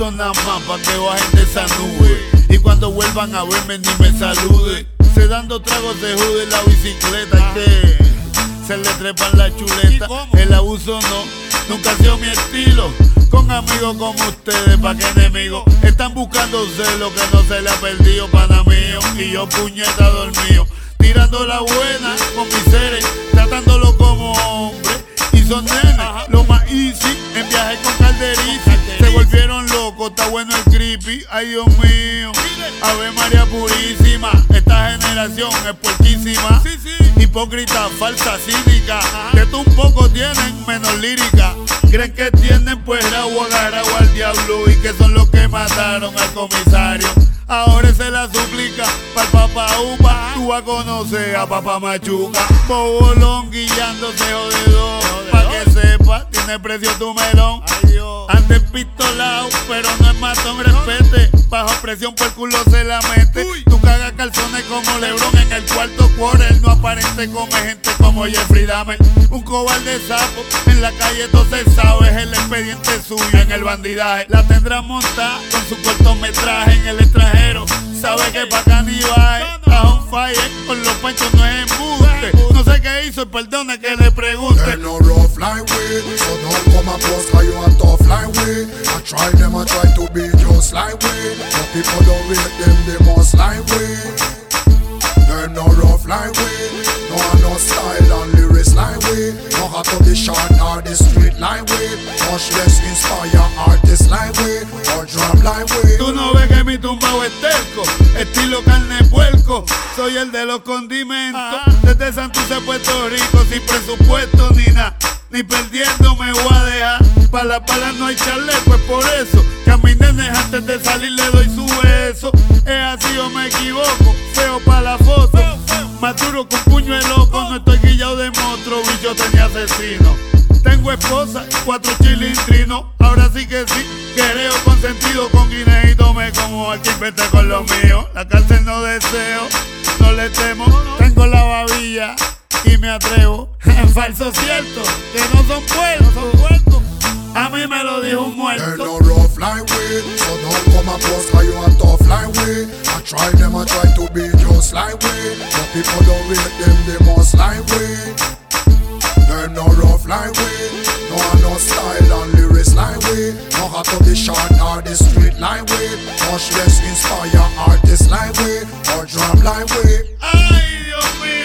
esto nada más pa' que bajen de esa nube. Y cuando vuelvan a verme ni me saluden. Se dando tragos de jude en la bicicleta que se le trepan la chuleta. El abuso no, nunca ha sido mi estilo. Con amigos como ustedes, pa' que enemigos están buscándose lo que no se le ha perdido, pana mío. Y yo puñeta dormido, tirando la buena con mis seres, tratándolo como hombre. Y son nenes, lo más easy, en viaje con Calderici. Se volvieron locos, está bueno el creepy. Ay Dios mío, Ave María Purísima. Esta generación es puerquísima, hipócrita, falsa, cínica. Que tú un poco tienen menos lírica. Creen que tienen pues agua agarrado al diablo y que son los que mataron al comisario. Ahora se la suplica pa'l Papa Upa. Tú vas a conocer a Papá Machuca. Bobolón guillándose jodedor. Pa' que sepa, tiene precio tu melón. Antes pistolado, pero no es matón, respete. Bajo presión por el culo se la mete. Tú cagas calzones como Lebron en el cuarto quarter. No aparente come gente como Jeffrey Dahmer. Un cobarde sapo, en la calle todo se sabe. Es el expediente suyo en el bandidaje. La tendrá montada con su cortometraje en el extranjero. Sabe que pa' Canibaje está on fire. Con los panchos no es embuste. No sé qué hizo, perdone que le pregunte. They're no rough like we, so don't come and post cause you are tough like we. I try them, I try to be just like we. But people don't rate them, they must like we. They're no rough like we, no style and lyrics like we. No hot to the short or the street like we. Much less inspire artists like we, or drum like we. Tú no ves que mi tumbao es terco, estilo carne puerco. Soy el de los condimentos, desde Santurce, Puerto Rico, sin presupuesto ni nada. Ni perdiendo me voy a dejar. Pa' la pala no hay chaleco, es por eso que a mis nenes antes de salir le doy su beso. Es así o me equivoco, feo pa' la foto. Más duro con puño de loco, no estoy guillado de monstruo, bicho tenía asesino. Tengo esposa, 4 chilindrinos, ahora sí que sí, quereo consentido con guineíto, me como al que inventé con lo mío. La cárcel no deseo, no le temo, tengo la babilla y me atrevo. En falso cierto, que no son puertos. A mí me lo dijo un muerto. They're no rough like we, so don't come and post cause you are tough like we. I try them, I try to be just like we. But people don't rate them, they must like we. They're no rough like we, no style and lyrics like we. No hot to the short or the street like we. Much less inspire artists like we, or drum like we. Ay Dios mío.